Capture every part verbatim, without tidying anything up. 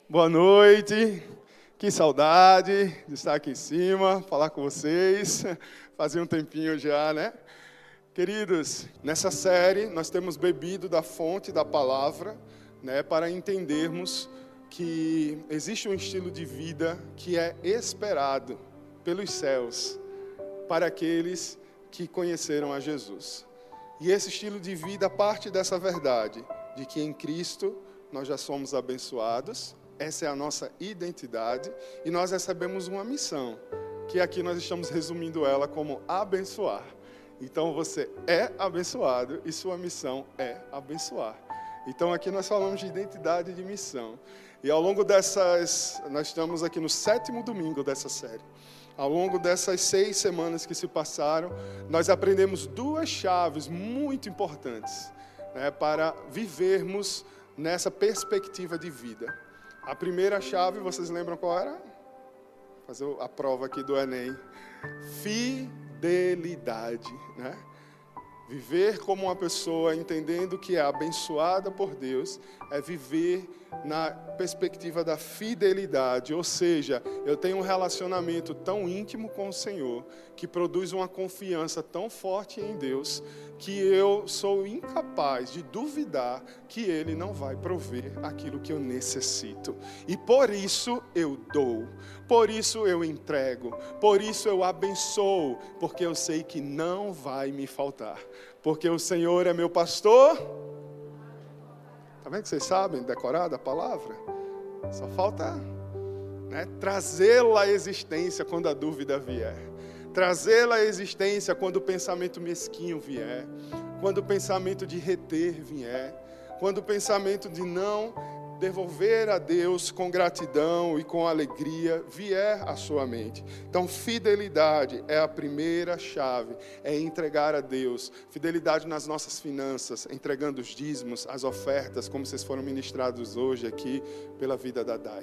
Boa noite, que saudade de estar aqui em cima, falar com vocês, fazia um tempinho já, né? Queridos, nessa série nós temos bebido da fonte da palavra, né, para entendermos que existe um estilo de vida que é esperado pelos céus para aqueles que conheceram a Jesus. E esse estilo de vida parte dessa verdade, de que em Cristo nós já somos abençoados, essa é a nossa identidade, e nós recebemos uma missão, que aqui nós estamos resumindo ela como abençoar. Então você é abençoado e sua missão é abençoar. Então aqui nós falamos de identidade e de missão. E ao longo dessas, nós estamos aqui no sétimo domingo dessa série. Ao longo dessas seis semanas que se passaram, nós aprendemos duas chaves muito importantes, né, para vivermos nessa perspectiva de vida. A primeira chave, vocês lembram qual era? Vou fazer a prova aqui do Enem. Fidelidade, né? Viver como uma pessoa entendendo que é abençoada por Deus é viver na perspectiva da fidelidade, ou seja, eu tenho um relacionamento tão íntimo com o Senhor que produz uma confiança tão forte em Deus que eu sou incapaz de duvidar que Ele não vai prover aquilo que eu necessito. E por isso eu dou, por isso eu entrego, por isso eu abençoo, porque eu sei que não vai me faltar. Porque o Senhor é meu pastor. Está vendo que vocês sabem decorar da palavra? Só falta, né, trazê-la à existência quando a dúvida vier. Trazê-la à existência quando o pensamento mesquinho vier. Quando o pensamento de reter vier. Quando o pensamento de não devolver a Deus com gratidão e com alegria vier à sua mente. Então, fidelidade é a primeira chave, é entregar a Deus. Fidelidade nas nossas finanças, entregando os dízimos, as ofertas, como vocês foram ministrados hoje aqui pela vida da Dai.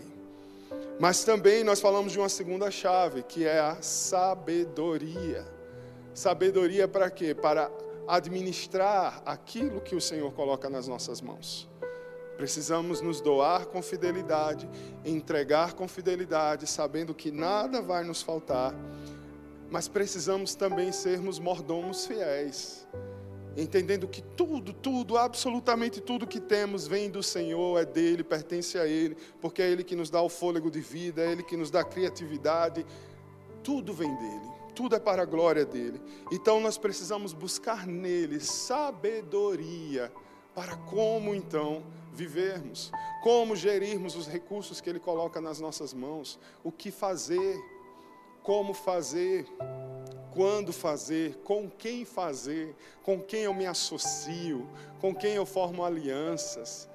Mas também nós falamos de uma segunda chave, que é a sabedoria. Sabedoria para quê? Para administrar aquilo que o Senhor coloca nas nossas mãos. Precisamos nos doar com fidelidade, entregar com fidelidade, sabendo que nada vai nos faltar, mas precisamos também sermos mordomos fiéis, entendendo que tudo, tudo, absolutamente tudo que temos vem do Senhor, é dele, pertence a Ele, porque é Ele que nos dá o fôlego de vida, é Ele que nos dá a criatividade, tudo vem dele, tudo é para a glória dele. Então nós precisamos buscar nele sabedoria, para como então vivermos, como gerirmos os recursos que Ele coloca nas nossas mãos, o que fazer, como fazer, quando fazer, com quem fazer, com quem eu me associo, com quem eu formo alianças.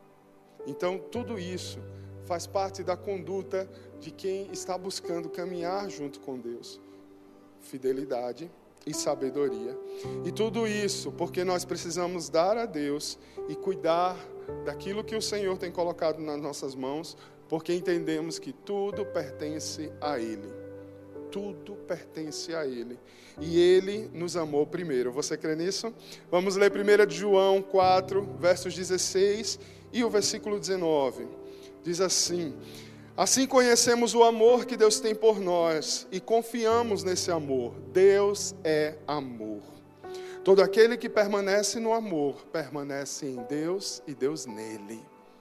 Então tudo isso faz parte da conduta de quem está buscando caminhar junto com Deus. Fidelidade e sabedoria. E tudo isso porque nós precisamos dar a Deus e cuidar daquilo que o Senhor tem colocado nas nossas mãos, porque entendemos que tudo pertence a Ele. Tudo pertence a Ele. E Ele nos amou primeiro. Você crê nisso? Vamos ler primeiro de João quatro, versos dezesseis e o versículo dezenove. Diz assim: assim conhecemos o amor que Deus tem por nós e confiamos nesse amor. Deus é amor. Todo aquele que permanece no amor, permanece em Deus e Deus nele.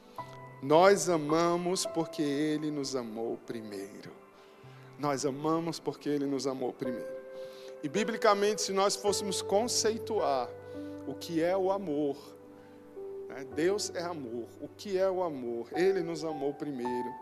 Nós amamos porque Ele nos amou primeiro. Nós amamos porque Ele nos amou primeiro. E biblicamente, se nós fôssemos conceituar o que é o amor, né? Deus é amor. O que é o amor? Ele nos amou primeiro.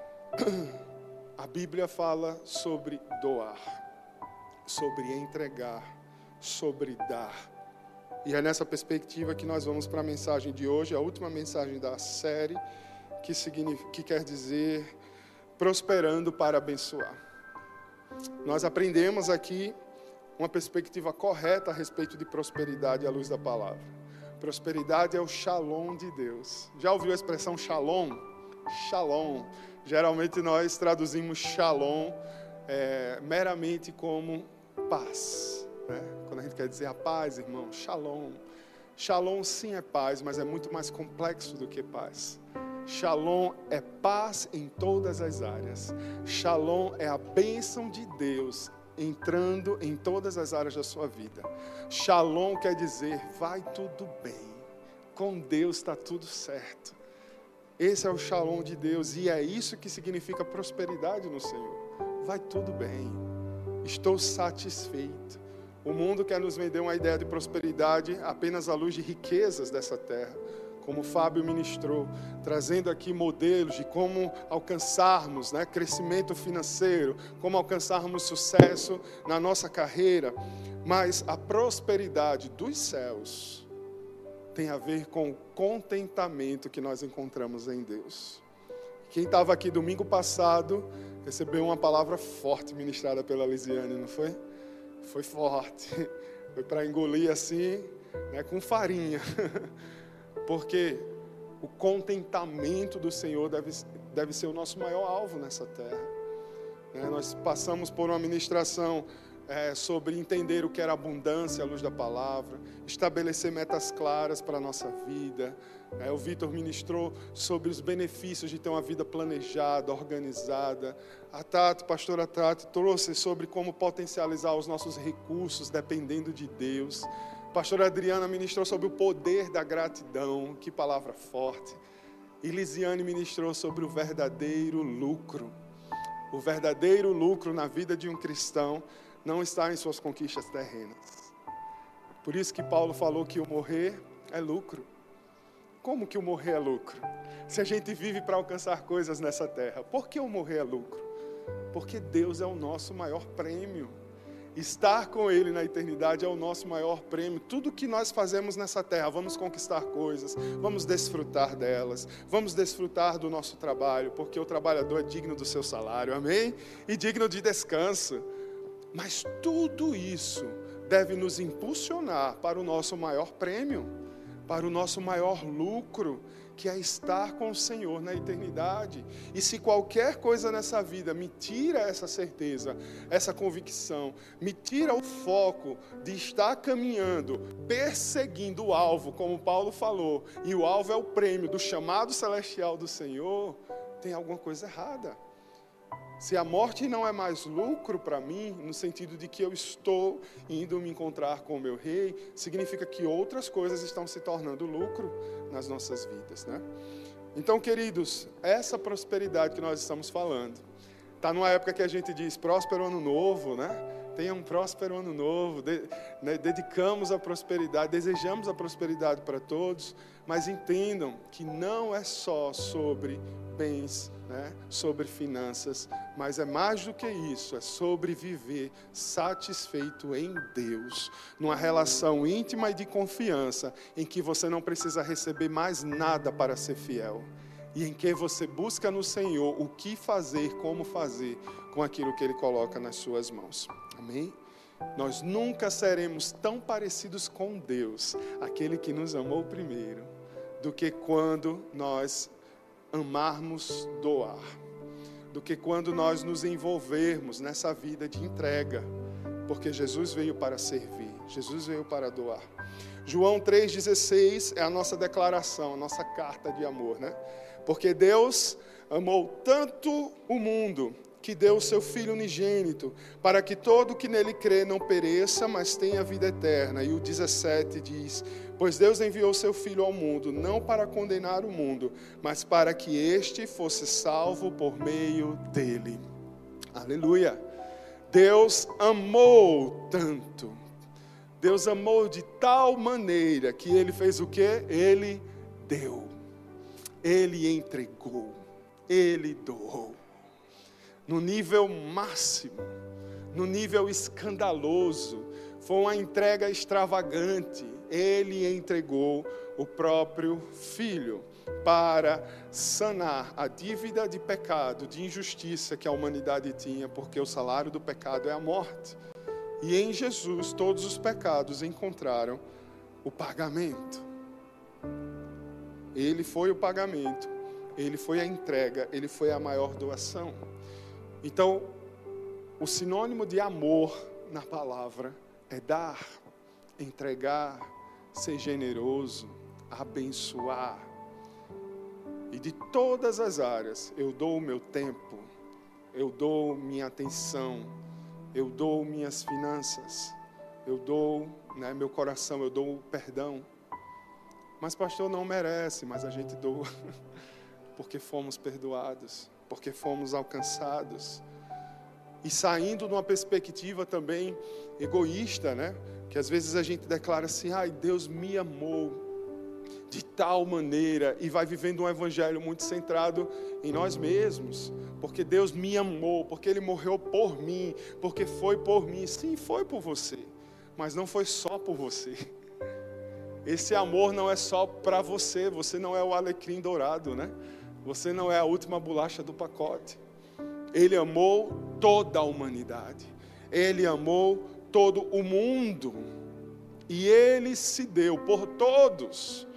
A Bíblia fala sobre doar, sobre entregar, sobre dar. E é nessa perspectiva que nós vamos para a mensagem de hoje, a última mensagem da série, que, significa, que quer dizer prosperando para abençoar. Nós aprendemos aqui uma perspectiva correta a respeito de prosperidade à luz da palavra. Prosperidade é o shalom de Deus. Já ouviu a expressão shalom? Shalom. Geralmente nós traduzimos shalom é, meramente como paz, né? Quando a gente quer dizer a paz, irmão, shalom. Shalom sim é paz, mas é muito mais complexo do que paz. Shalom é paz em todas as áreas. Shalom é a bênção de Deus entrando em todas as áreas da sua vida. Shalom quer dizer, vai tudo bem. Com Deus está tudo certo. Esse é o shalom de Deus e é isso que significa prosperidade no Senhor. Vai tudo bem. Estou satisfeito. O mundo quer nos vender uma ideia de prosperidade apenas à luz de riquezas dessa terra. Como o Fábio ministrou, trazendo aqui modelos de como alcançarmos, né, crescimento financeiro, como alcançarmos sucesso na nossa carreira. Mas a prosperidade dos céus tem a ver com o contentamento que nós encontramos em Deus. Quem estava aqui domingo passado, recebeu uma palavra forte ministrada pela Lisiane, não foi? Foi forte. Foi para engolir assim, né, com farinha. Porque o contentamento do Senhor deve, deve ser o nosso maior alvo nessa terra. É, nós passamos por uma ministração é, sobre entender o que era abundância à luz da palavra, estabelecer metas claras para a nossa vida. É, o Vitor ministrou sobre os benefícios de ter uma vida planejada, organizada. A Tati, a pastora Tati, trouxe sobre como potencializar os nossos recursos dependendo de Deus. A pastora Adriana ministrou sobre o poder da gratidão, que palavra forte. E Lisiane ministrou sobre o verdadeiro lucro. O verdadeiro lucro na vida de um cristão não está em suas conquistas terrenas. Por isso que Paulo falou que o morrer é lucro. Como que o morrer é lucro? Se a gente vive para alcançar coisas nessa terra, por que o morrer é lucro? Porque Deus é o nosso maior prêmio. Estar com Ele na eternidade é o nosso maior prêmio. Tudo que nós fazemos nessa terra, vamos conquistar coisas, vamos desfrutar delas, vamos desfrutar do nosso trabalho, porque o trabalhador é digno do seu salário, amém? E digno de descanso. Mas tudo isso deve nos impulsionar para o nosso maior prêmio, para o nosso maior lucro, que é estar com o Senhor na eternidade. E se qualquer coisa nessa vida me tira essa certeza, essa convicção, me tira o foco de estar caminhando, perseguindo o alvo, como Paulo falou, e o alvo é o prêmio do chamado celestial do Senhor, tem alguma coisa errada. Se a morte não é mais lucro para mim, no sentido de que eu estou indo me encontrar com o meu rei, significa que outras coisas estão se tornando lucro nas nossas vidas, né? Então, queridos, essa prosperidade que nós estamos falando, está numa época que a gente diz próspero ano novo, né? Tenha um próspero ano novo, de, né? Dedicamos a prosperidade, desejamos a prosperidade para todos, mas entendam que não é só sobre bens, né, sobre finanças, mas é mais do que isso, é sobre viver satisfeito em Deus, numa relação íntima e de confiança, em que você não precisa receber mais nada para ser fiel, e em que você busca no Senhor o que fazer, como fazer, com aquilo que Ele coloca nas suas mãos, amém? Nós nunca seremos tão parecidos com Deus, aquele que nos amou primeiro, do que quando nós amarmos doar, do que quando nós nos envolvermos nessa vida de entrega, porque Jesus veio para servir, Jesus veio para doar. João três dezesseis é a nossa declaração, a nossa carta de amor, né? Porque Deus amou tanto o mundo, que deu o seu Filho unigênito, para que todo que nele crê não pereça, mas tenha vida eterna. E o dezessete diz: pois Deus enviou seu Filho ao mundo, não para condenar o mundo, mas para que este fosse salvo por meio dele. Aleluia! Deus amou tanto, Deus amou de tal maneira, que Ele fez o quê? Ele deu, Ele entregou, Ele doou. No nível máximo, no nível escandaloso, foi uma entrega extravagante. Ele entregou o próprio Filho para sanar a dívida de pecado, de injustiça que a humanidade tinha, porque o salário do pecado é a morte. E em Jesus todos os pecados encontraram o pagamento. Ele foi o pagamento, Ele foi a entrega, Ele foi a maior doação. Então, o sinônimo de amor na palavra é dar, entregar, ser generoso, abençoar. E de todas as áreas, eu dou o meu tempo, eu dou minha atenção, eu dou minhas finanças, eu dou, né, meu coração, eu dou o perdão. Mas pastor, não merece, mas a gente doa, porque fomos perdoados, porque fomos alcançados. E saindo de uma perspectiva também egoísta, né? Que às vezes a gente declara assim, ai, Deus me amou de tal maneira, e vai vivendo um evangelho muito centrado em nós mesmos, porque Deus me amou, porque Ele morreu por mim, porque foi por mim. Sim, foi por você, mas não foi só por você. Esse amor não é só para você, você não é o alecrim dourado, né? Você não é a última bolacha do pacote. Ele amou toda a humanidade, Ele amou todo o mundo, e Ele se deu por todos.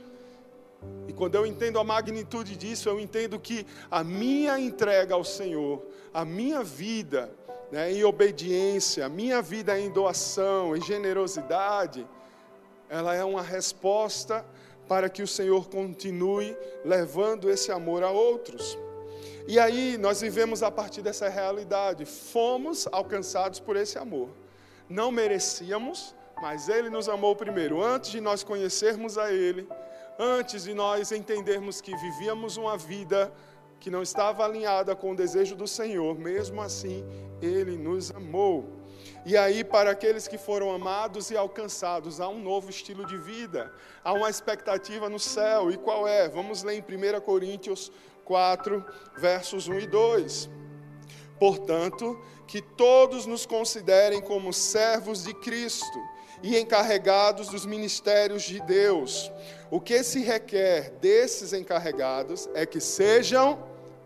E quando eu entendo a magnitude disso, eu entendo que a minha entrega ao Senhor, a minha vida, né, em obediência, a minha vida em doação, em generosidade, ela é uma resposta para que o Senhor continue levando esse amor a outros. E aí nós vivemos a partir dessa realidade. Fomos alcançados por esse amor. Não merecíamos, mas Ele nos amou primeiro. Antes de nós conhecermos a Ele, antes de nós entendermos que vivíamos uma vida que não estava alinhada com o desejo do Senhor, mesmo assim, Ele nos amou. E aí, para aqueles que foram amados e alcançados, há um novo estilo de vida, há uma expectativa no céu. E qual é? Vamos ler em primeira Coríntios quatro, versos um e dois. Portanto, que todos nos considerem como servos de Cristo e encarregados dos ministérios de Deus. O que se requer desses encarregados é que sejam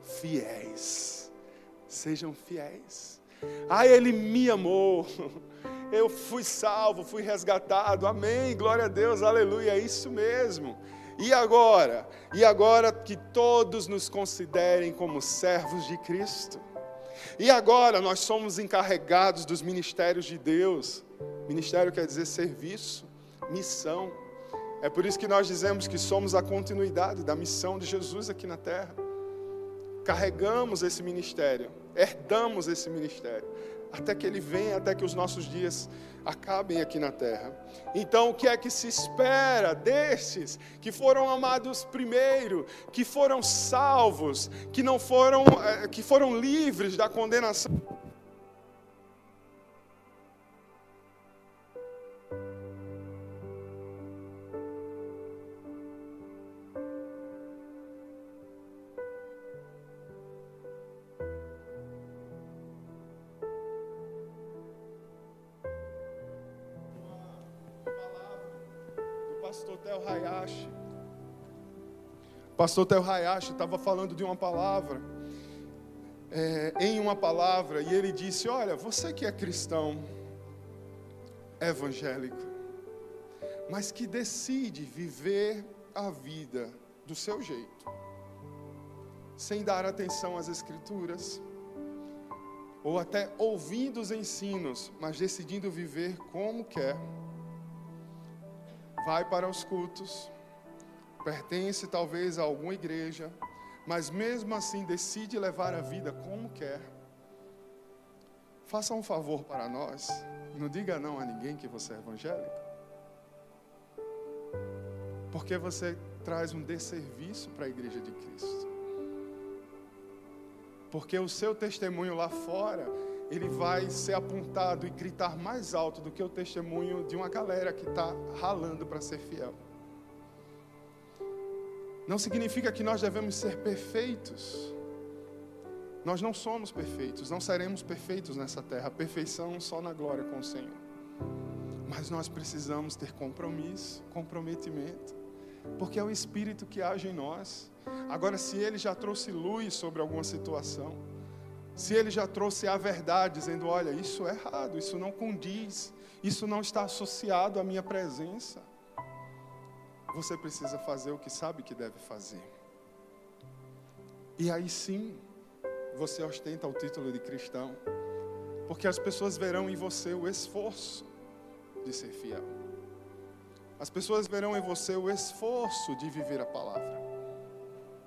fiéis. Sejam fiéis. Ah, Ele me amou, eu fui salvo, fui resgatado, amém, glória a Deus, aleluia, é isso mesmo. E agora? E agora que todos nos considerem como servos de Cristo. E agora nós somos encarregados dos ministérios de Deus. Ministério quer dizer serviço, missão. É por isso que nós dizemos que somos a continuidade da missão de Jesus aqui na terra. Carregamos esse ministério, herdamos esse ministério, até que Ele venha, até que os nossos dias acabem aqui na terra. Então, o que é que se espera destes que foram amados primeiro, que foram salvos, que não foram, que foram livres da condenação? Pastor Theo Hayashi, Pastor Theo Hayashi estava falando de uma palavra, é, em uma palavra, e ele disse, olha, você que é cristão, evangélico, mas que decide viver a vida do seu jeito, sem dar atenção às Escrituras, ou até ouvindo os ensinos, mas decidindo viver como quer, vai para os cultos, pertence talvez a alguma igreja, mas mesmo assim decide levar a vida como quer. Faça um favor para nós, não diga não a ninguém que você é evangélico, porque você traz um desserviço para a igreja de Cristo. Porque o seu testemunho lá fora, ele vai ser apontado e gritar mais alto do que o testemunho de uma galera que está ralando para ser fiel. Não significa que nós devemos ser perfeitos. Nós não somos perfeitos, não seremos perfeitos nessa terra. A perfeição só na glória com o Senhor. Mas nós precisamos ter compromisso, comprometimento, porque é o Espírito que age em nós. Agora, se Ele já trouxe luz sobre alguma situação, se Ele já trouxe a verdade, dizendo, olha, isso é errado, isso não condiz, isso não está associado à minha presença, você precisa fazer o que sabe que deve fazer. E aí sim, você ostenta o título de cristão, porque as pessoas verão em você o esforço de ser fiel. As pessoas verão em você o esforço de viver a palavra.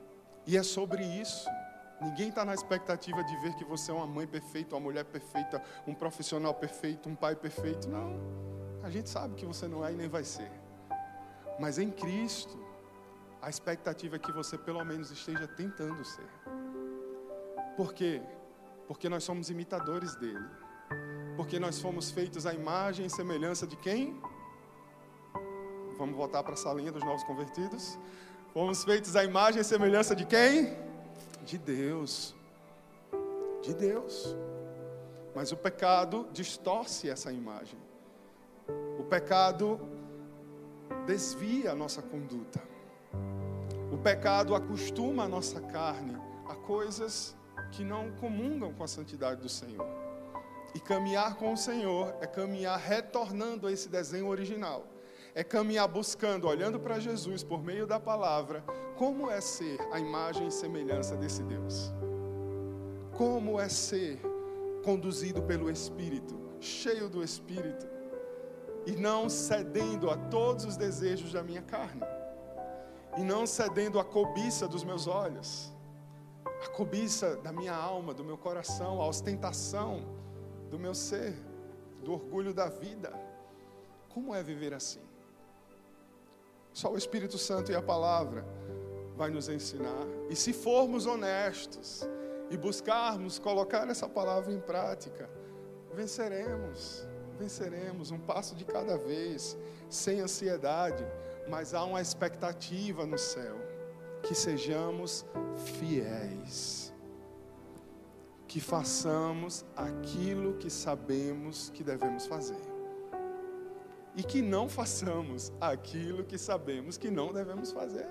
E é sobre isso. Ninguém está na expectativa de ver que você é uma mãe perfeita, uma mulher perfeita, um profissional perfeito, um pai perfeito. Não. A gente sabe que você não é e nem vai ser. Mas em Cristo, a expectativa é que você pelo menos esteja tentando ser. Por quê? Porque nós somos imitadores dele. Porque nós fomos feitos à imagem e semelhança de quem? Vamos voltar para a salinha dos novos convertidos. Fomos feitos à imagem e semelhança de quem? De Deus. De Deus. Mas o pecado distorce essa imagem. O pecado desvia a nossa conduta. O pecado acostuma a nossa carne a coisas que não comungam com a santidade do Senhor. E caminhar com o Senhor é caminhar retornando a esse desenho original. É caminhar buscando, olhando para Jesus por meio da palavra, como é ser a imagem e semelhança desse Deus. Como é ser conduzido pelo Espírito, cheio do Espírito, e não cedendo a todos os desejos da minha carne, e não cedendo à cobiça dos meus olhos, a cobiça da minha alma, do meu coração, a ostentação do meu ser, do orgulho da vida. Como é viver assim? Só o Espírito Santo e a palavra vai nos ensinar. E se formos honestos e buscarmos colocar essa palavra em prática, venceremos, venceremos um passo de cada vez, sem ansiedade, mas há uma expectativa no céu, que sejamos fiéis, que façamos aquilo que sabemos que devemos fazer. E que não façamos aquilo que sabemos que não devemos fazer.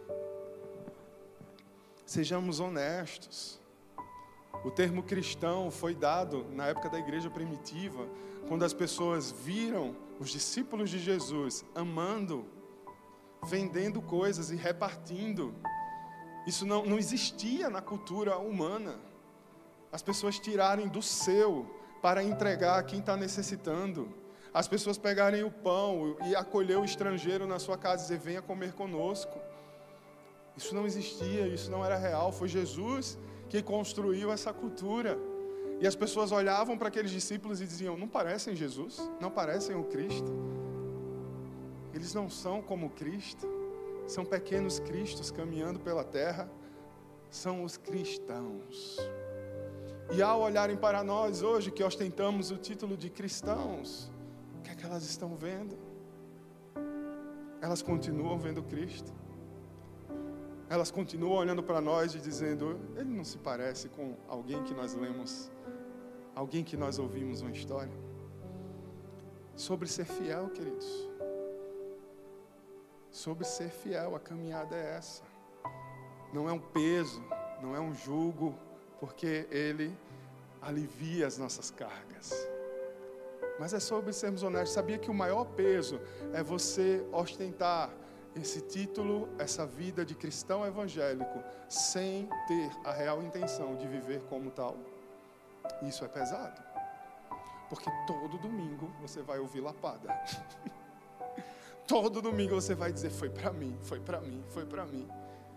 Sejamos honestos. O termo cristão foi dado na época da igreja primitiva, quando as pessoas viram os discípulos de Jesus amando, vendendo coisas e repartindo. Isso não, não existia na cultura humana. As pessoas tirarem do seu para entregar a quem está necessitando. As pessoas pegarem o pão e acolher o estrangeiro na sua casa e dizer, venha comer conosco. Isso não existia, isso não era real. Foi Jesus que construiu essa cultura. E as pessoas olhavam para aqueles discípulos e diziam, não parecem Jesus? Não parecem o Cristo? Eles não são como o Cristo. São pequenos cristos caminhando pela terra. São os cristãos. E ao olharem para nós hoje, que ostentamos o título de cristãos, o que é que elas estão vendo? Elas continuam vendo Cristo. Elas continuam olhando para nós e dizendo, ele não se parece com alguém que nós lemos, alguém que nós ouvimos uma história. Sobre ser fiel, queridos. Sobre ser fiel, a caminhada é essa. Não é um peso, não é um jugo, porque Ele alivia as nossas cargas. Mas é sobre sermos honestos. Sabia que o maior peso é você ostentar esse título, essa vida de cristão evangélico, sem ter a real intenção de viver como tal? Isso é pesado. Porque todo domingo você vai ouvir lapada. Todo domingo você vai dizer, foi para mim, foi para mim, foi para mim.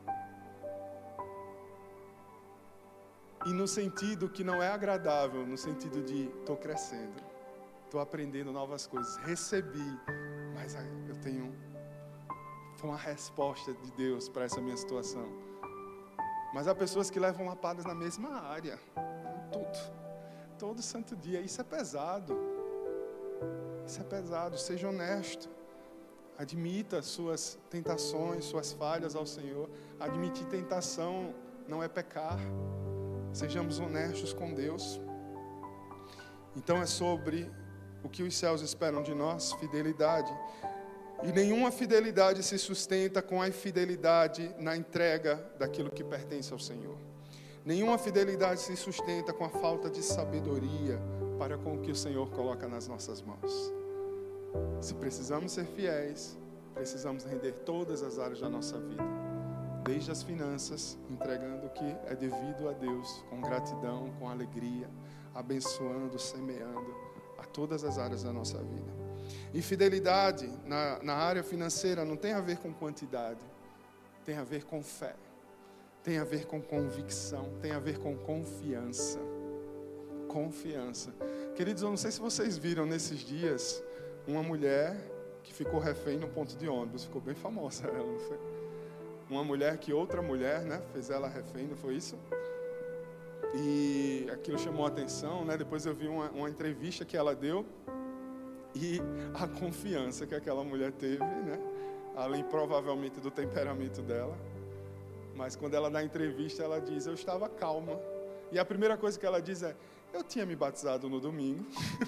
E no sentido que não é agradável, no sentido de estou crescendo, estou aprendendo novas coisas, recebi, mas eu tenho uma resposta de Deus para essa minha situação. Mas há pessoas que levam lapadas na mesma área, todo, todo santo dia. Isso é pesado, isso é pesado. Seja honesto, admita suas tentações, suas falhas ao Senhor. Admitir tentação não é pecar. Sejamos honestos com Deus. Então é sobre o que os céus esperam de nós, fidelidade. E nenhuma fidelidade se sustenta com a infidelidade na entrega daquilo que pertence ao Senhor. Nenhuma fidelidade se sustenta com a falta de sabedoria para com o que o Senhor coloca nas nossas mãos. Se precisamos ser fiéis, precisamos render todas as áreas da nossa vida. Desde as finanças, entregando o que é devido a Deus, com gratidão, com alegria, abençoando, semeando a todas as áreas da nossa vida. E fidelidade na, na área financeira não tem a ver com quantidade, tem a ver com fé. tem a ver com convicção, tem a ver com confiança. Confiança. Queridos, eu não sei se vocês viram nesses dias uma mulher que ficou refém no ponto de ônibus. Ficou bem famosa ela, não foi? Uma mulher que outra mulher, né, fez ela refém, não foi isso? E aquilo chamou a atenção, né? Depois eu vi uma, uma entrevista que ela deu e a confiança que aquela mulher teve, né? Além provavelmente do temperamento dela. Mas quando ela dá entrevista, ela diz: eu estava calma. E a primeira coisa que ela diz é: eu tinha me batizado no domingo.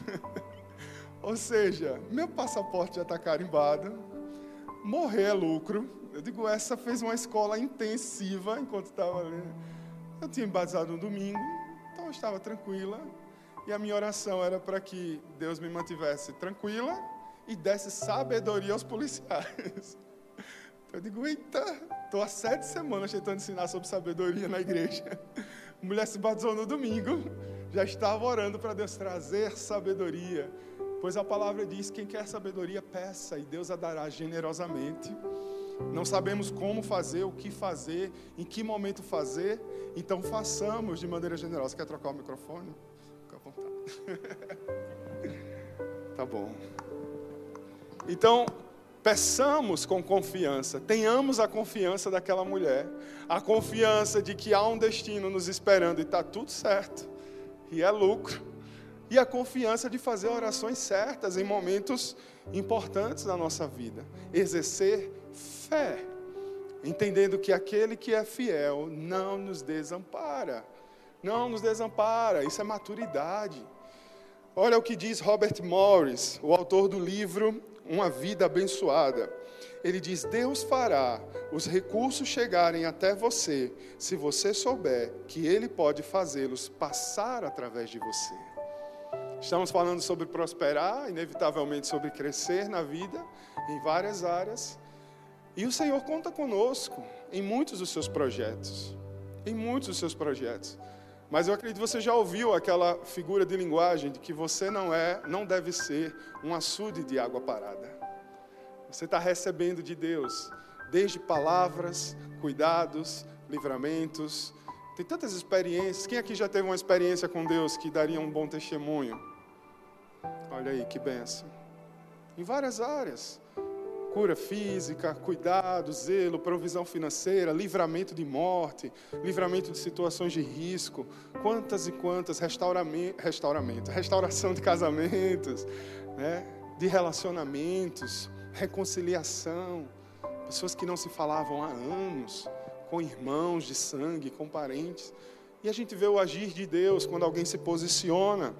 Ou seja, meu passaporte já está carimbado. Morrer é lucro. Eu digo, essa fez uma escola intensiva enquanto estava ali. Eu tinha me batizado no domingo, então eu estava tranquila. E a minha oração era para que Deus me mantivesse tranquila e desse sabedoria aos policiais. Eu digo, eita, estou há sete semanas tentando ensinar sobre sabedoria na igreja. A mulher se batizou no domingo, já estava orando para Deus trazer sabedoria. Pois a palavra diz, quem quer sabedoria, peça, e Deus a dará generosamente. Não sabemos como fazer, o que fazer, em que momento fazer, então façamos de maneira generosa. Quer trocar o microfone? Fica à vontade. Tá bom. Então, peçamos com confiança, tenhamos a confiança daquela mulher, a confiança de que há um destino nos esperando e está tudo certo, e é lucro. E a confiança de fazer orações certas em momentos importantes da nossa vida. Exercer fé, entendendo que aquele que é fiel não nos desampara. Não nos desampara, isso é maturidade. Olha o que diz Robert Morris, o autor do livro Uma Vida Abençoada. Ele diz, Deus fará os recursos chegarem até você, se você souber que Ele pode fazê-los passar através de você. Estamos falando sobre prosperar, inevitavelmente sobre crescer na vida, em várias áreas. E o Senhor conta conosco em muitos dos seus projetos. Em muitos dos seus projetos. Mas eu acredito que você já ouviu aquela figura de linguagem de que você não é, não deve ser um açude de água parada. Você está recebendo de Deus, desde palavras, cuidados, livramentos. Tem tantas experiências. Quem aqui já teve uma experiência com Deus que daria um bom testemunho? Olha aí, que bênção. Em várias áreas. Cura física, cuidado, zelo, provisão financeira, livramento de morte, livramento de situações de risco. Quantas e quantas restauramento, restauramento, restauração de casamentos, né? De relacionamentos, reconciliação. Pessoas que não se falavam há anos, com irmãos de sangue, com parentes. E a gente vê o agir de Deus quando alguém se posiciona.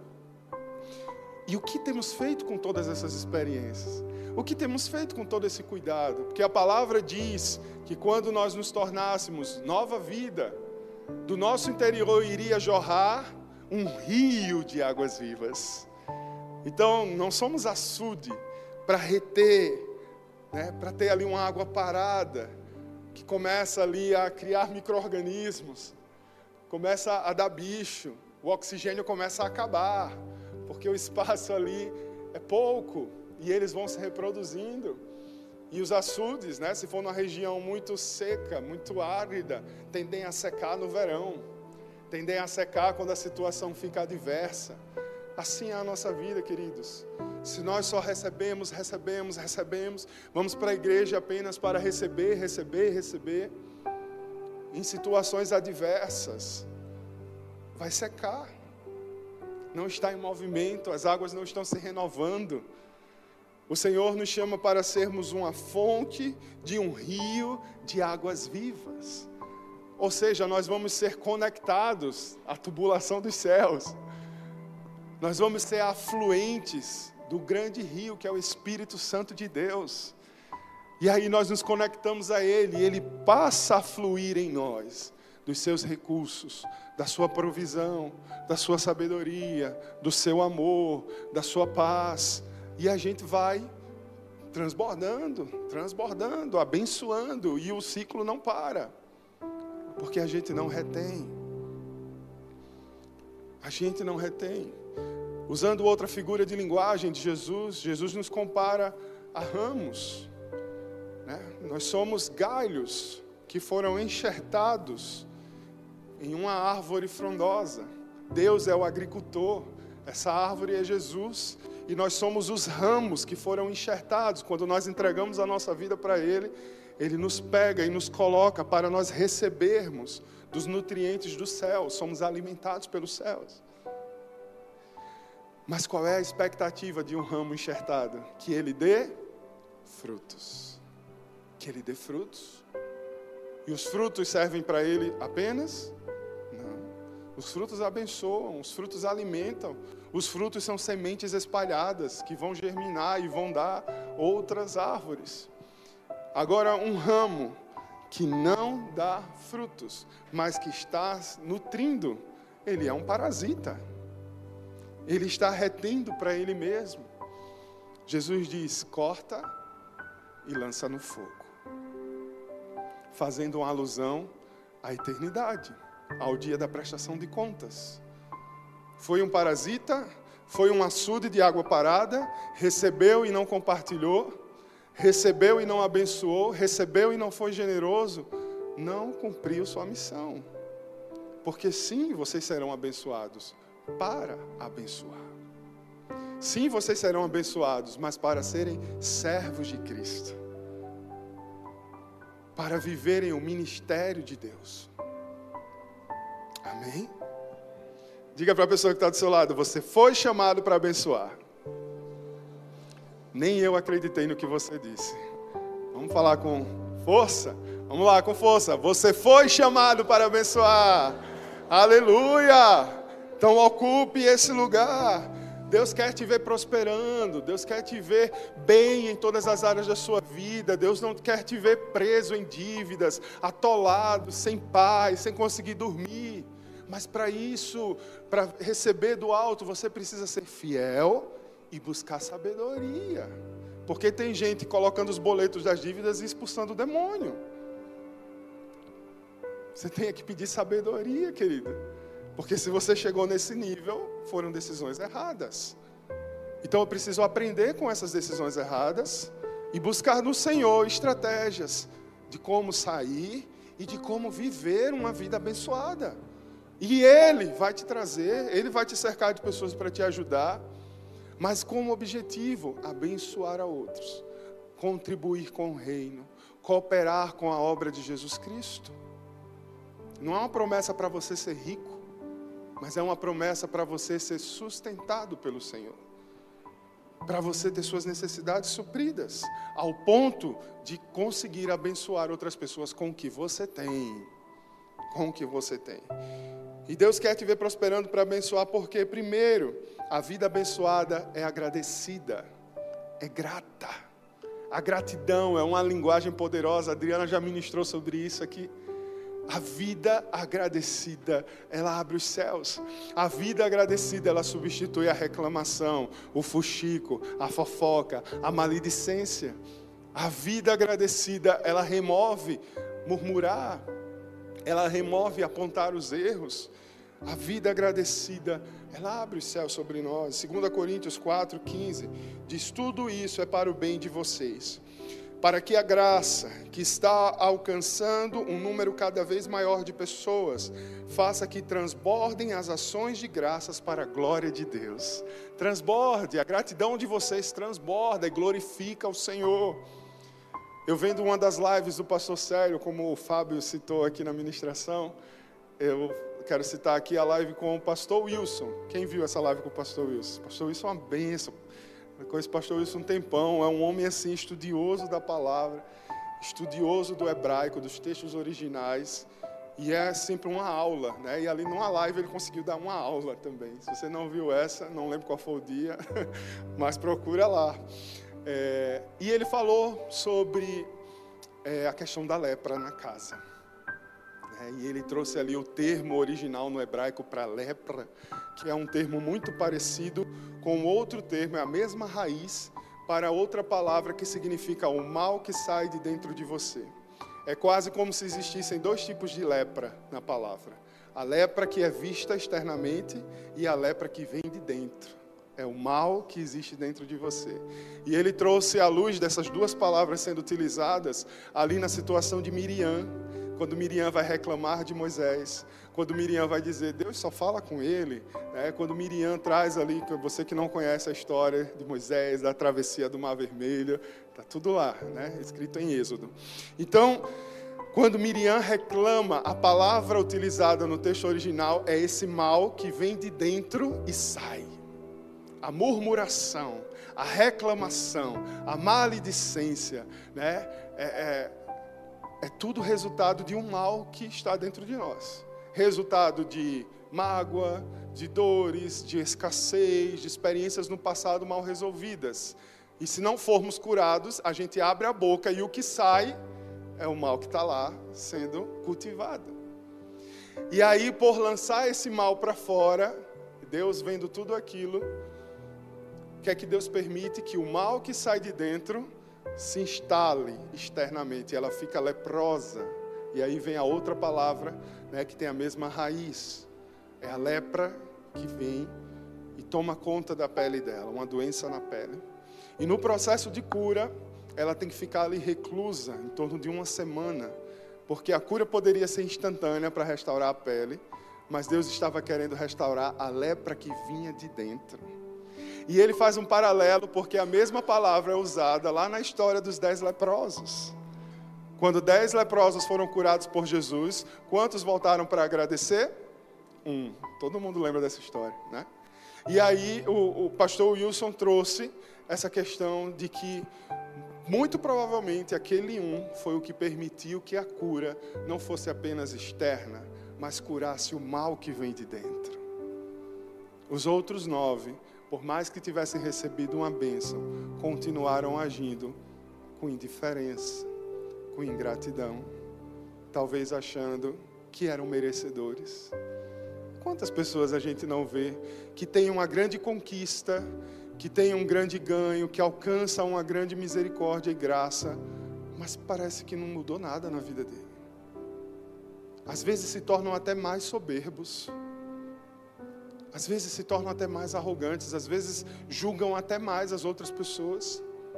E o que temos feito com todas essas experiências? O que temos feito com todo esse cuidado? Porque a palavra diz que quando nós nos tornássemos nova vida, do nosso interior iria jorrar um rio de águas vivas. Então, não somos açude para reter, né, para ter ali uma água parada, que começa ali a criar micro-organismos, começa a dar bicho, o oxigênio começa a acabar, porque o espaço ali é pouco, e eles vão se reproduzindo. E os açudes, né, se for numa região muito seca, muito árida, tendem a secar no verão, tendem a secar quando a situação fica adversa. Assim é a nossa vida, queridos. Se nós só recebemos, recebemos, recebemos, vamos para a igreja apenas para receber, receber, receber, em situações adversas, vai secar. Não está em movimento, as águas não estão se renovando. O Senhor nos chama para sermos uma fonte de um rio de águas vivas. Ou seja, nós vamos ser conectados à tubulação dos céus. Nós vamos ser afluentes do grande rio que é o Espírito Santo de Deus. E aí nós nos conectamos a Ele, e Ele passa a fluir em nós, dos seus recursos, da sua provisão, da sua sabedoria, do seu amor, da sua paz. E a gente vai transbordando, transbordando, abençoando, e o ciclo não para, porque a gente não retém. A gente não retém. Usando outra figura de linguagem de Jesus, Jesus nos compara a ramos, né? Nós somos galhos que foram enxertados em uma árvore frondosa. Deus é o agricultor, essa árvore é Jesus, e nós somos os ramos que foram enxertados. Quando nós entregamos a nossa vida para Ele, Ele nos pega e nos coloca para nós recebermos dos nutrientes do céu, somos alimentados pelos céus. Mas qual é a expectativa de um ramo enxertado? Que ele dê frutos. Que ele dê frutos. E os frutos servem para ele apenas? Não. Os frutos abençoam, os frutos alimentam. Os frutos são sementes espalhadas que vão germinar e vão dar outras árvores. Agora, um ramo que não dá frutos, mas que está nutrindo, ele é um parasita. Ele está retendo para ele mesmo. Jesus diz, corta e lança no fogo, fazendo uma alusão à eternidade, ao dia da prestação de contas. Foi um parasita, foi um açude de água parada, recebeu e não compartilhou, recebeu e não abençoou, recebeu e não foi generoso, não cumpriu sua missão. Porque sim, vocês serão abençoados para abençoar. Sim, vocês serão abençoados, mas para serem servos de Cristo, para viverem o ministério de Deus. Amém? Diga para a pessoa que está do seu lado, você foi chamado para abençoar. Nem eu acreditei no que você disse. Vamos falar com força? Vamos lá, com força. Você foi chamado para abençoar. Aleluia! Então ocupe esse lugar. Deus quer te ver prosperando. Deus quer te ver bem em todas as áreas da sua vida. Deus não quer te ver preso em dívidas, atolado, sem paz, sem conseguir dormir. Mas para isso, para receber do alto, você precisa ser fiel e buscar sabedoria. Porque tem gente colocando os boletos das dívidas e expulsando o demônio. Você tem que pedir sabedoria, querido. Porque se você chegou nesse nível, foram decisões erradas. Então eu preciso aprender com essas decisões erradas e buscar no Senhor estratégias de como sair e de como viver uma vida abençoada. E Ele vai te trazer, Ele vai te cercar de pessoas para te ajudar, mas com o objetivo, abençoar a outros, contribuir com o reino, cooperar com a obra de Jesus Cristo. Não é uma promessa para você ser rico, mas é uma promessa para você ser sustentado pelo Senhor. Para você ter suas necessidades supridas, ao ponto de conseguir abençoar outras pessoas com o que você tem. Com o que você tem. E Deus quer te ver prosperando para abençoar, porque, primeiro, a vida abençoada é agradecida, é grata. A gratidão é uma linguagem poderosa, a Adriana já ministrou sobre isso aqui. A vida agradecida, ela abre os céus. A vida agradecida, ela substitui a reclamação, o fuxico, a fofoca, a maledicência. A vida agradecida, ela remove murmurar, ela remove apontar os erros. A vida agradecida, ela abre os céus sobre nós. Segunda Coríntios quatro, quinze, diz, tudo isso é para o bem de vocês, para que a graça que está alcançando um número cada vez maior de pessoas, faça que transbordem as ações de graças para a glória de Deus. Transborde, a gratidão de vocês transborda e glorifica o Senhor. Eu vendo uma das lives do pastor Célio, como o Fábio citou aqui na ministração, eu quero citar aqui a live com o pastor Wilson. Quem viu essa live com o pastor Wilson? O pastor Wilson é uma bênção. Eu conheço o pastor Wilson um tempão, é um homem assim, estudioso da palavra, estudioso do hebraico, dos textos originais, e é sempre uma aula, né? E ali numa live ele conseguiu dar uma aula também. Se você não viu essa, não lembro qual foi o dia, mas procura lá. É, e ele falou sobre é, a questão da lepra na casa. É, e ele trouxe ali o termo original no hebraico para lepra, que é um termo muito parecido com outro termo, é a mesma raiz, para outra palavra que significa o mal que sai de dentro de você. É quase como se existissem dois tipos de lepra na palavra. A lepra que é vista externamente e a lepra que vem de dentro. É o mal que existe dentro de você. E ele trouxe à luz dessas duas palavras sendo utilizadas ali na situação de Miriam. quando Miriam vai reclamar de Moisés, quando Miriam vai dizer, Deus só fala com ele, né? Quando Miriam traz ali, você que não conhece a história de Moisés, da travessia do Mar Vermelho, está tudo lá, né? Escrito em Êxodo. Então, quando Miriam reclama, a palavra utilizada no texto original é esse mal que vem de dentro e sai. A murmuração, a reclamação, a maledicência, né? é, é, é tudo resultado de um mal que está dentro de nós. Resultado de mágoa, de dores, de escassez, de experiências no passado mal resolvidas. E se não formos curados, a gente abre a boca e o que sai é o mal que está lá sendo cultivado. E aí, por lançar esse mal para fora, Deus vendo tudo aquilo, quer que Deus permite que o mal que sai de dentro se instale externamente. Ela fica leprosa. E aí vem a outra palavra, né, que tem a mesma raiz. É a lepra que vem e toma conta da pele dela, uma doença na pele. E no processo de cura, ela tem que ficar ali reclusa em torno de uma semana, porque a cura poderia ser instantânea para restaurar a pele, mas Deus estava querendo restaurar a lepra que vinha de dentro. E ele faz um paralelo, porque a mesma palavra é usada lá na história dos dez leprosos. Quando dez leprosos foram curados por Jesus, quantos voltaram para agradecer? Um. Todo mundo lembra dessa história, né? E aí o, o pastor Wilson trouxe essa questão de que muito provavelmente aquele um foi o que permitiu que a cura não fosse apenas externa, mas curasse o mal que vem de dentro. Os outros nove, por mais que tivessem recebido uma bênção, continuaram agindo com indiferença, com ingratidão, talvez achando que eram merecedores. Quantas pessoas a gente não vê que tem uma grande conquista, que tem um grande ganho, que alcança uma grande misericórdia e graça, mas parece que não mudou nada na vida dele. Às vezes se tornam até mais soberbos, às vezes se tornam até mais arrogantes, às vezes julgam até mais as outras pessoas,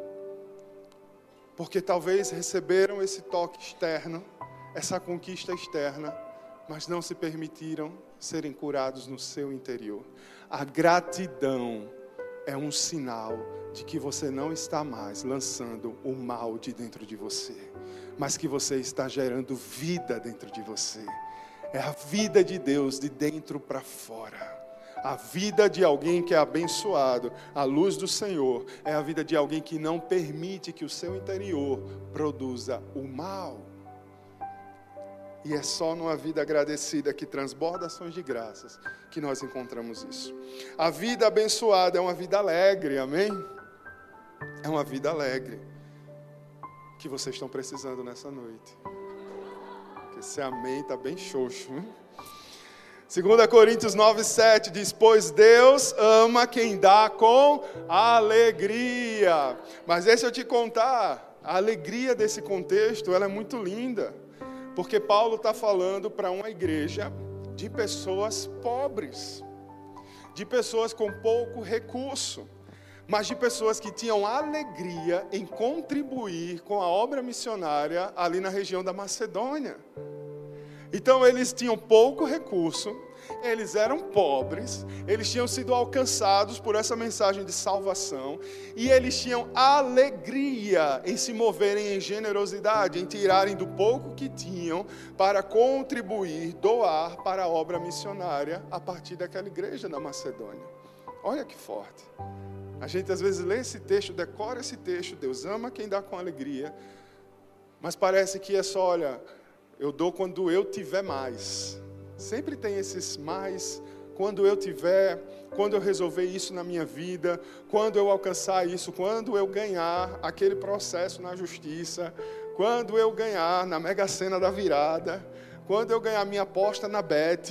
porque talvez receberam esse toque externo, essa conquista externa, mas não se permitiram serem curados no seu interior. A gratidão é um sinal de que você não está mais lançando o mal de dentro de você, mas que você está gerando vida dentro de você. É a vida de Deus de dentro para fora. A vida de alguém que é abençoado, a luz do Senhor, é a vida de alguém que não permite que o seu interior produza o mal. E é só numa vida agradecida que transborda ações de graças que nós encontramos isso. A vida abençoada é uma vida alegre, amém? É uma vida alegre que vocês estão precisando nessa noite. Esse amém está bem xoxo, hein? Segunda Coríntios nove, sete diz, pois Deus ama quem dá com alegria. Mas deixa eu te contar, a alegria desse contexto, ela é muito linda. Porque Paulo está falando para uma igreja de pessoas pobres, de pessoas com pouco recurso, mas de pessoas que tinham alegria em contribuir com a obra missionária ali na região da Macedônia. Então eles tinham pouco recurso, eles eram pobres, eles tinham sido alcançados por essa mensagem de salvação e eles tinham alegria em se moverem em generosidade, em tirarem do pouco que tinham para contribuir, doar para a obra missionária a partir daquela igreja da Macedônia. Olha que forte. A gente às vezes lê esse texto, decora esse texto, Deus ama quem dá com alegria, mas parece que é só, olha, eu dou quando eu tiver mais. Sempre tem esses mais, quando eu tiver, quando eu resolver isso na minha vida, quando eu alcançar isso, quando eu ganhar aquele processo na justiça, quando eu ganhar na Mega Sena da virada, quando eu ganhar minha aposta na Bet.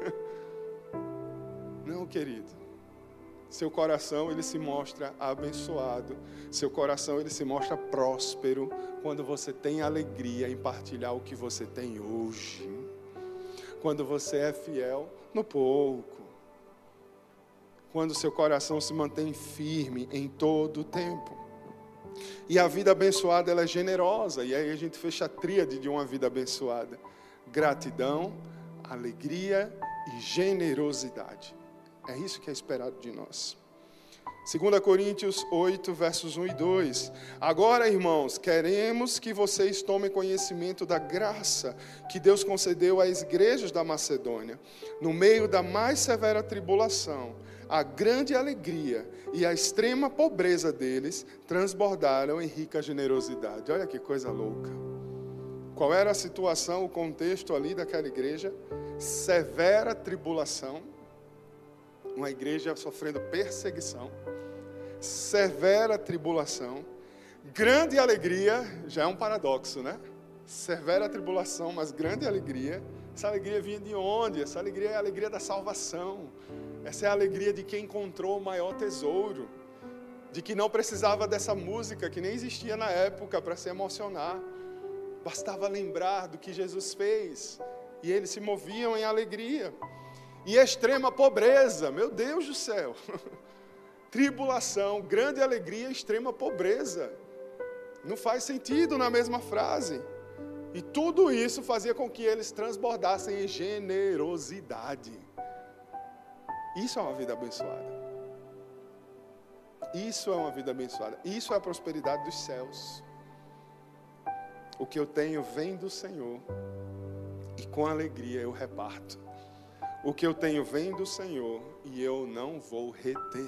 Não, querido. Seu coração, ele se mostra abençoado. Seu coração, ele se mostra próspero quando você tem alegria em partilhar o que você tem hoje. Quando você é fiel no pouco. Quando seu coração se mantém firme em todo o tempo. E a vida abençoada, ela é generosa. E aí a gente fecha a tríade de uma vida abençoada. gratidão, alegria e generosidade. É isso que é esperado de nós. Segunda Coríntios oito, versos um e dois. Agora, irmãos, queremos que vocês tomem conhecimento da graça que Deus concedeu às igrejas da Macedônia. No meio da mais severa tribulação, a grande alegria e a extrema pobreza deles transbordaram em rica generosidade. Olha que coisa louca. Qual era a situação, o contexto ali daquela igreja? Severa tribulação. Uma igreja sofrendo perseguição, severa tribulação, grande alegria, já é um paradoxo, né? Severa tribulação, mas grande alegria. Essa alegria vinha de onde? Essa alegria é a alegria da salvação. Essa é a alegria de quem encontrou o maior tesouro, de que não precisava dessa música que nem existia na época para se emocionar. Bastava lembrar do que Jesus fez e eles se moviam em alegria. E extrema pobreza, meu Deus do céu. Tribulação, grande alegria, extrema pobreza. Não faz sentido na mesma frase. E tudo isso fazia com que eles transbordassem em generosidade. Isso é uma vida abençoada. Isso é uma vida abençoada. Isso é a prosperidade dos céus. O que eu tenho vem do Senhor. E com alegria eu reparto. O que eu tenho vem do Senhor e eu não vou reter.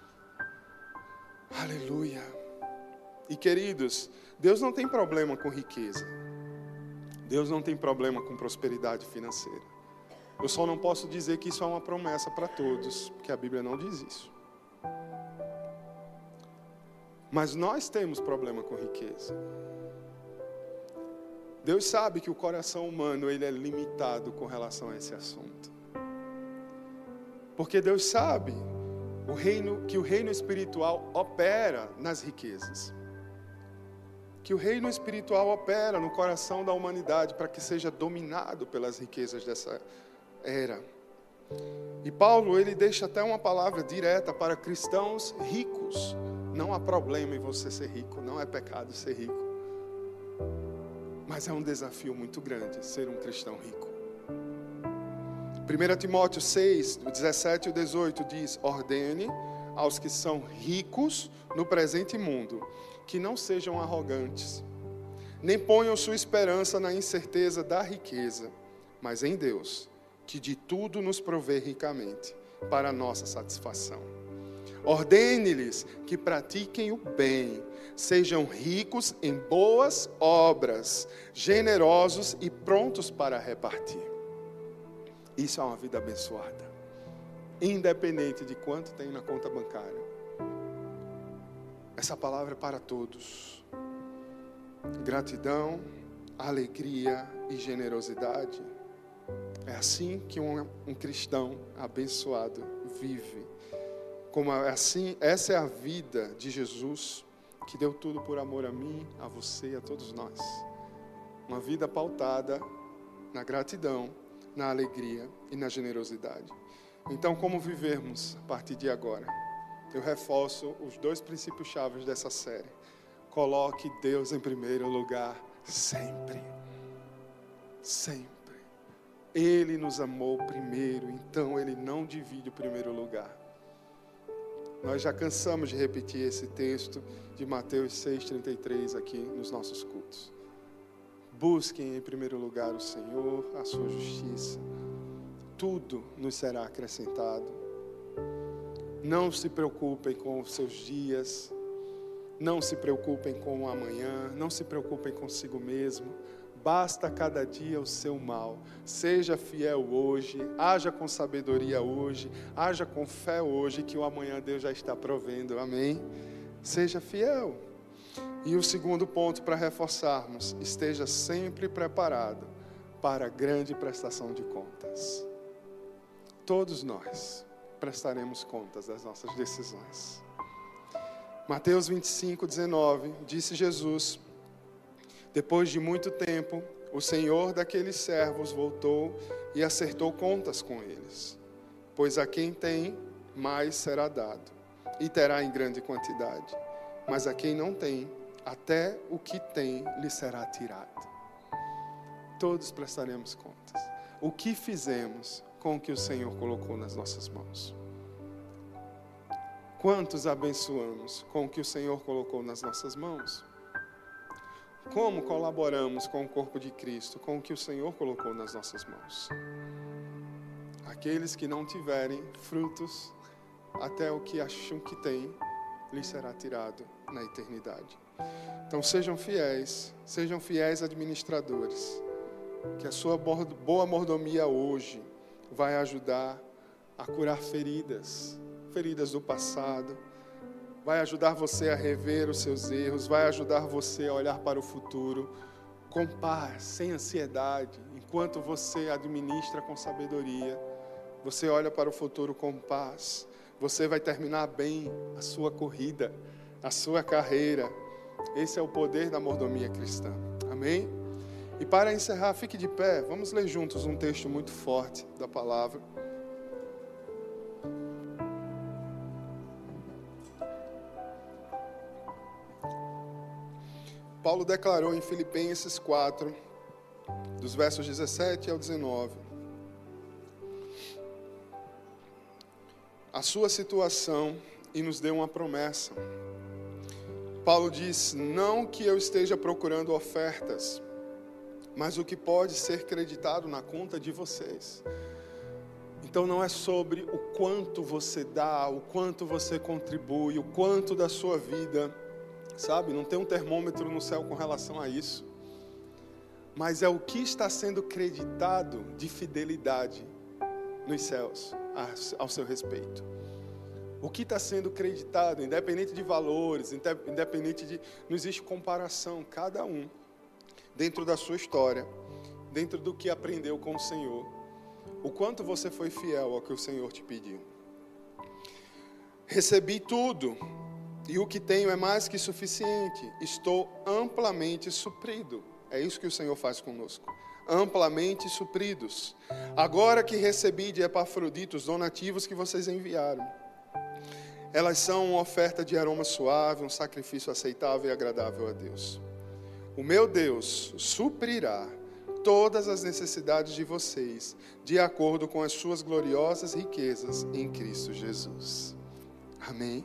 Aleluia. E queridos, Deus não tem problema com riqueza. Deus não tem problema com prosperidade financeira. Eu só não posso dizer que isso é uma promessa para todos, porque a Bíblia não diz isso. Mas nós temos problema com riqueza. Deus sabe que o coração humano ele é limitado com relação a esse assunto. Porque Deus sabe o reino, que o reino espiritual opera nas riquezas. Que o reino espiritual opera no coração da humanidade para que seja dominado pelas riquezas dessa era. E Paulo, ele deixa até uma palavra direta para cristãos ricos. Não há problema em você ser rico, não é pecado ser rico. Mas é um desafio muito grande ser um cristão rico. primeira Timóteo seis, dezessete e dezoito diz: ordene aos que são ricos no presente mundo, que não sejam arrogantes, nem ponham sua esperança na incerteza da riqueza, mas em Deus, que de tudo nos provê ricamente, para a nossa satisfação. Ordene-lhes que pratiquem o bem, sejam ricos em boas obras, generosos e prontos para repartir. Isso é uma vida abençoada, independente de quanto tem na conta bancária. Essa palavra é para todos. Gratidão, alegria e generosidade. É assim que um, um cristão abençoado vive. Como é assim, essa é a vida de Jesus, que deu tudo por amor a mim, a você e a todos nós. Uma vida pautada na gratidão, na alegria e na generosidade. Então, como vivermos a partir de agora? Eu reforço os dois princípios chaves dessa série. Coloque Deus em primeiro lugar sempre. Sempre. Ele nos amou primeiro, então Ele não divide o primeiro lugar. Nós já cansamos de repetir esse texto de Mateus seis, trinta e três aqui nos nossos cultos. Busquem em primeiro lugar o Senhor, a sua justiça. Tudo nos será acrescentado. Não se preocupem com os seus dias. Não se preocupem com o amanhã. Não se preocupem consigo mesmo. Basta cada dia o seu mal. Seja fiel hoje. Haja com sabedoria hoje. Haja com fé hoje, que o amanhã Deus já está provendo. Amém? Seja fiel. E o segundo ponto para reforçarmos: esteja sempre preparado para a grande prestação de contas. Todos nós prestaremos contas das nossas decisões. Mateus vinte e cinco, dezenove, disse Jesus: depois de muito tempo, o Senhor daqueles servos voltou e acertou contas com eles. Pois a quem tem, mais será dado, e terá em grande quantidade. Mas a quem não tem, até o que tem lhe será tirado. Todos prestaremos contas. O que fizemos com o que o Senhor colocou nas nossas mãos? Quantos abençoamos com o que o Senhor colocou nas nossas mãos? Como colaboramos com o corpo de Cristo, com o que o Senhor colocou nas nossas mãos? Aqueles que não tiverem frutos, até o que acham que têm, lhes será tirado na eternidade. Então sejam fiéis, sejam fiéis administradores, que a sua boa mordomia hoje vai ajudar a curar feridas, feridas do passado, vai ajudar você a rever os seus erros, vai ajudar você a olhar para o futuro com paz, sem ansiedade. Enquanto você administra com sabedoria, você olha para o futuro com paz, você vai terminar bem a sua corrida, a sua carreira. Esse é o poder da mordomia cristã. Amém? E para encerrar, fique de pé, vamos ler juntos um texto muito forte da palavra. Paulo declarou em Filipenses quatro, dos versos dezessete ao dezenove, a sua situação e nos deu uma promessa. Paulo diz, não que eu esteja procurando ofertas, mas o que pode ser creditado na conta de vocês. Então não é sobre o quanto você dá, o quanto você contribui, o quanto da sua vida, sabe? Não tem um termômetro no céu com relação a isso. Mas é o que está sendo creditado de fidelidade nos céus ao seu respeito. O que está sendo creditado, independente de valores, independente de... Não existe comparação, cada um, dentro da sua história, dentro do que aprendeu com o Senhor, o quanto você foi fiel ao que o Senhor te pediu. Recebi tudo, e o que tenho é mais que suficiente, estou amplamente suprido. É isso que o Senhor faz conosco. Amplamente supridos. Agora que recebi de Epafrodito os donativos que vocês enviaram, elas são uma oferta de aroma suave, um sacrifício aceitável e agradável a Deus. O meu Deus suprirá todas as necessidades de vocês, de acordo com as suas gloriosas riquezas em Cristo Jesus. Amém?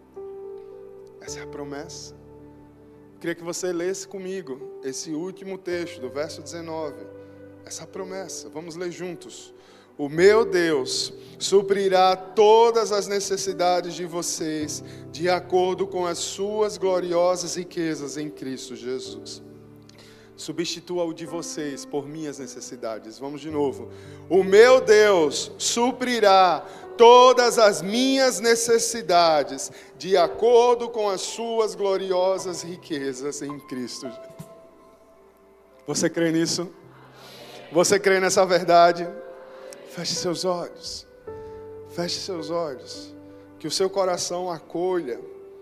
Essa é a promessa. Queria que você lesse comigo esse último texto, do verso dezenove. Essa promessa, vamos ler juntos. O meu Deus suprirá todas as necessidades de vocês, de acordo com as suas gloriosas riquezas em Cristo Jesus. Substitua o de vocês por minhas necessidades. Vamos de novo. O meu Deus suprirá todas as minhas necessidades, de acordo com as suas gloriosas riquezas em Cristo. Você crê nisso? Você crê nessa verdade? Feche seus olhos. Feche seus olhos. Que o seu coração acolha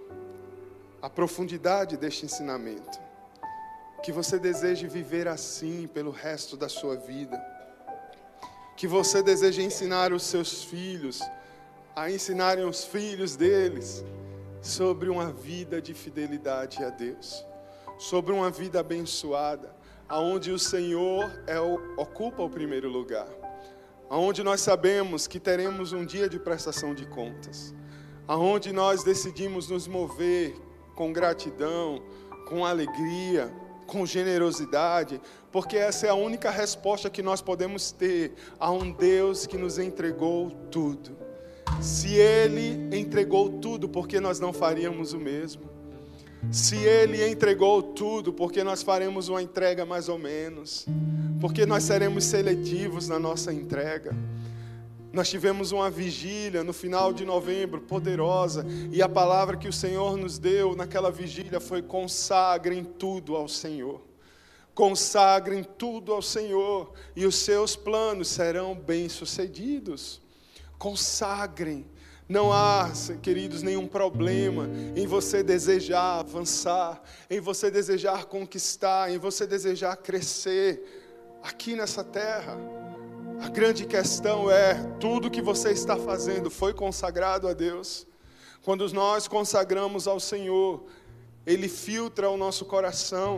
a profundidade deste ensinamento. Que você deseje viver assim pelo resto da sua vida. Que você deseje ensinar os seus filhos a ensinarem os filhos deles sobre uma vida de fidelidade a Deus. Sobre uma vida abençoada, aonde o Senhor é o, ocupa o primeiro lugar. Aonde nós sabemos que teremos um dia de prestação de contas. Aonde nós decidimos nos mover com gratidão, com alegria, com generosidade, porque essa é a única resposta que nós podemos ter a um Deus que nos entregou tudo. Se Ele entregou tudo, por que nós não faríamos o mesmo? Se Ele entregou tudo, por que nós faremos uma entrega mais ou menos? Porque nós seremos seletivos na nossa entrega. Nós tivemos uma vigília no final de novembro, poderosa, e a palavra que o Senhor nos deu naquela vigília foi: consagrem tudo ao Senhor. Consagrem tudo ao Senhor, e os seus planos serão bem-sucedidos. Consagrem. Não há, queridos, nenhum problema em você desejar avançar, em você desejar conquistar, em você desejar crescer aqui nessa terra. A grande questão é, tudo que você está fazendo foi consagrado a Deus? Quando nós consagramos ao Senhor, Ele filtra o nosso coração,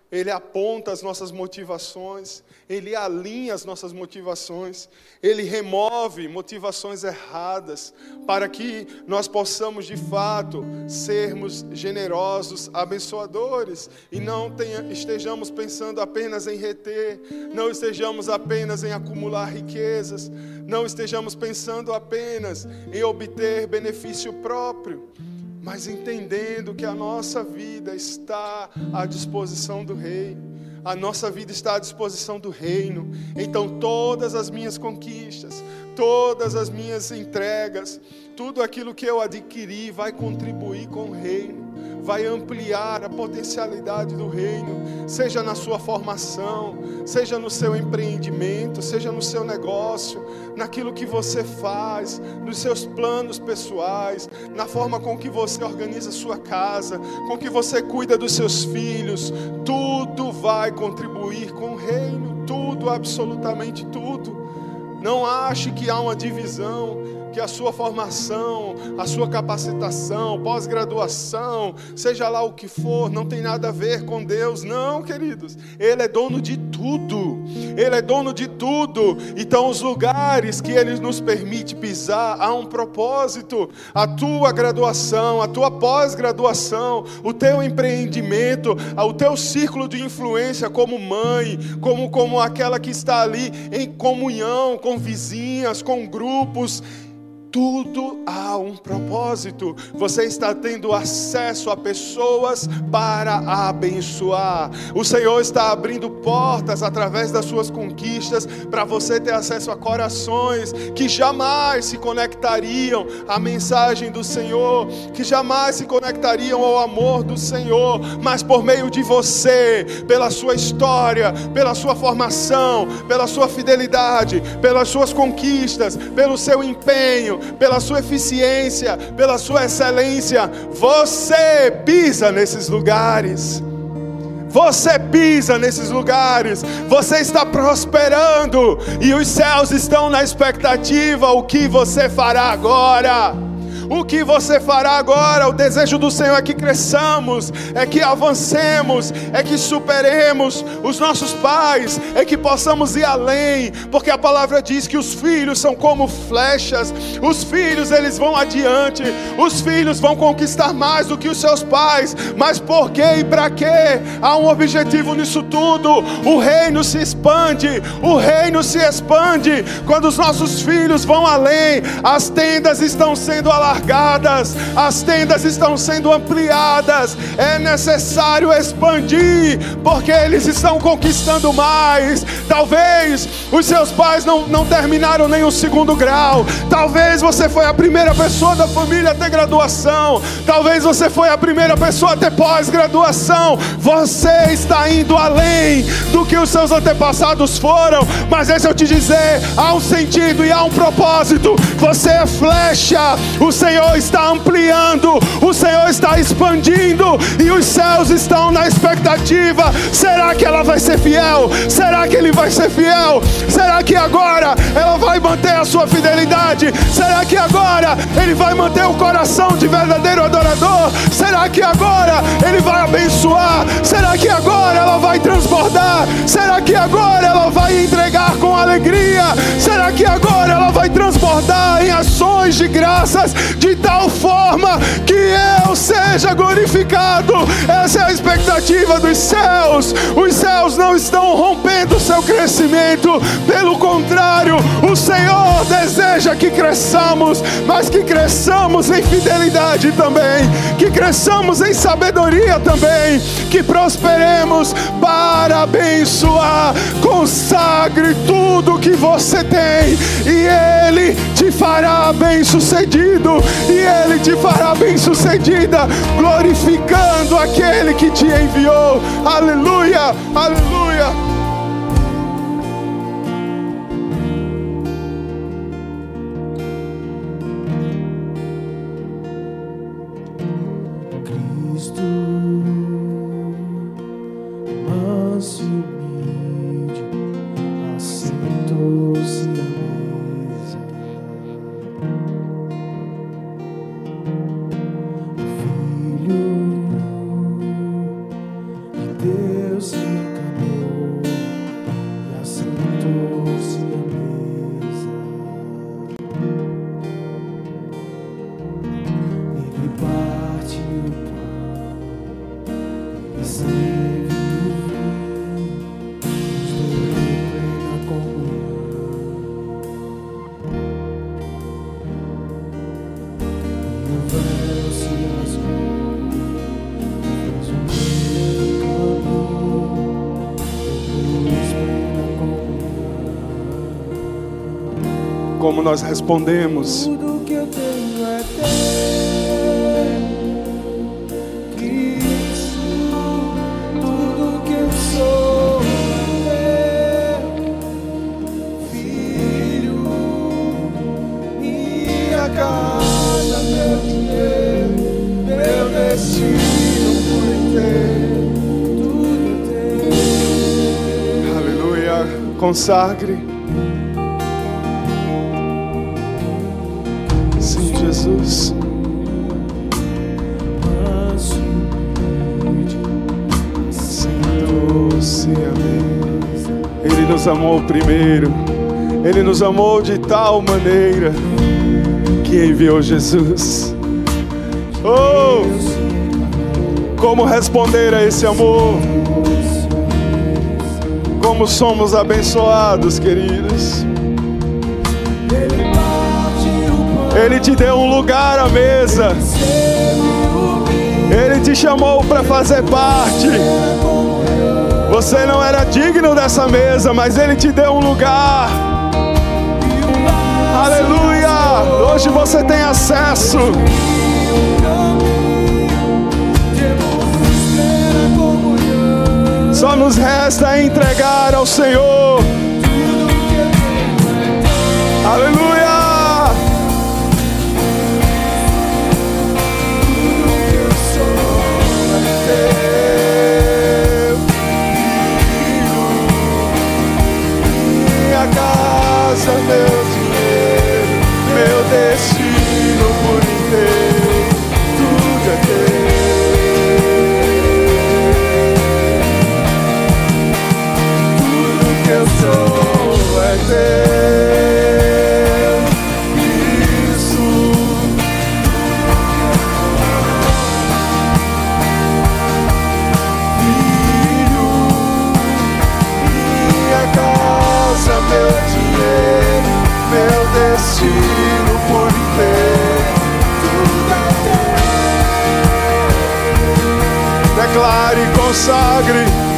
Ele aponta as nossas motivações, Ele alinha as nossas motivações, Ele remove motivações erradas, para que nós possamos de fato sermos generosos, abençoadores, e não tenha, estejamos pensando apenas em reter, não estejamos apenas em acumular riquezas, não estejamos pensando apenas em obter benefício próprio, mas entendendo que a nossa vida está à disposição do Rei. A nossa vida está à disposição do reino. Então todas as minhas conquistas, todas as minhas entregas, tudo aquilo que eu adquiri vai contribuir com o reino, vai ampliar a potencialidade do reino, seja na sua formação, seja no seu empreendimento, seja no seu negócio, naquilo que você faz, nos seus planos pessoais, na forma com que você organiza sua casa, com que você cuida dos seus filhos. Tudo vai contribuir com o reino, tudo, absolutamente tudo. Não ache que há uma divisão, que a sua formação, a sua capacitação, pós-graduação, seja lá o que for, não tem nada a ver com Deus. Não, queridos, Ele é dono de tudo, Ele é dono de tudo. Então os lugares que Ele nos permite pisar, há um propósito. A tua graduação, a tua pós-graduação, o teu empreendimento, o teu círculo de influência como mãe, como, como aquela que está ali em comunhão com vizinhas, com grupos, tudo há um propósito. Você está tendo acesso a pessoas para abençoar. O Senhor está abrindo portas através das suas conquistas para você ter acesso a corações que jamais se conectariam à mensagem do Senhor, que jamais se conectariam ao amor do Senhor, mas por meio de você, pela sua história, pela sua formação, pela sua fidelidade, pelas suas conquistas, pelo seu empenho, pela sua eficiência, pela sua excelência, você pisa nesses lugares. Você pisa nesses lugares. Você está prosperando e os céus estão na expectativa. O que você fará agora? O que você fará agora? O desejo do Senhor é que cresçamos, é que avancemos, é que superemos os nossos pais, é que possamos ir além, porque a palavra diz que os filhos são como flechas. Os filhos, eles vão adiante, os filhos vão conquistar mais do que os seus pais. Mas por quê e para quê? Há um objetivo nisso tudo. O reino se expande, o reino se expande quando os nossos filhos vão além. As tendas estão sendo alargadas, as tendas estão sendo ampliadas. É necessário expandir, porque eles estão conquistando mais. Talvez os seus pais não, não terminaram nem o segundo grau. Talvez você foi a primeira pessoa da família a ter graduação. Talvez você foi a primeira pessoa a ter pós-graduação. Você está indo além do que os seus antepassados foram. Mas deixa eu te dizer, há um sentido e há um propósito. Você é flecha. O Senhor está ampliando, o Senhor está expandindo, e os céus estão na expectativa. Será que ela vai ser fiel? Será que ele vai ser fiel? Será que agora ela vai manter a sua fidelidade? Será que agora ele vai manter o coração de verdadeiro adorador? Será que agora ele vai abençoar? Será que agora ela vai transbordar? Será que agora ela vai entregar com alegria? Será que agora ela vai transbordar em ações de graças, de tal forma que eu seja glorificado? Essa é a expectativa dos céus. Os céus não estão rompendo o seu crescimento, pelo contrário, o Senhor deseja que cresçamos, mas que cresçamos em fidelidade também, que cresçamos em sabedoria também, que prosperemos para abençoar. Consagre tudo que você tem e Ele te fará bem-sucedido, e Ele te fará bem-sucedida, glorificando aquele que te enviou. Aleluia, aleluia. Cristo, manso e humilde, assentou-se à mesa. O Filho de Deus Como nós respondemos? Tudo que eu tenho é teu, Cristo. Tudo que eu sou é teu, Filho. Minha casa, meu dinheiro, meu destino por inteiro, tudo teu. Aleluia. Consagre. Jesus, Senhor-se a mim. Ele nos amou primeiro, Ele nos amou de tal maneira que enviou Jesus. Oh, como responder a esse amor? Como somos abençoados, queridos. Ele te deu um lugar à mesa. Ele te chamou para fazer parte. Você não era digno dessa mesa, mas Ele te deu um lugar. Aleluia! Hoje você tem acesso. Só nos resta entregar ao Senhor. Aleluia! Meu dinheiro, meu destino por inteiro, tudo é teu. Tudo que eu sou é teu, isso. Filho, minha casa, meu dinheiro, meu destino por inteiro, tudo é teu. Declare e consagre.